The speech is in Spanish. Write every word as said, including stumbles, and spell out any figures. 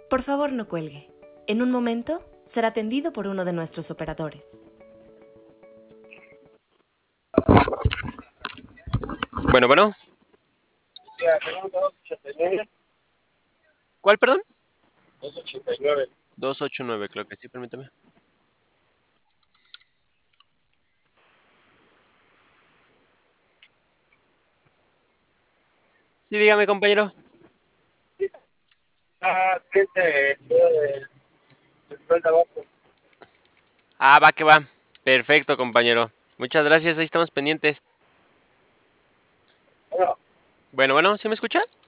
Por favor, no cuelgue. En un momento será atendido por uno de nuestros operadores. Bueno, bueno. ¿Cuál, perdón? dos ochenta y nueve. dos ochenta y nueve, creo que sí, permítame. Sí, dígame, compañero. Ah, cliente de cincuenta abajo. Ah, va que va. Perfecto, compañero. Muchas gracias, ahí estamos pendientes. Bueno. Bueno, bueno, ¿sí me escucha?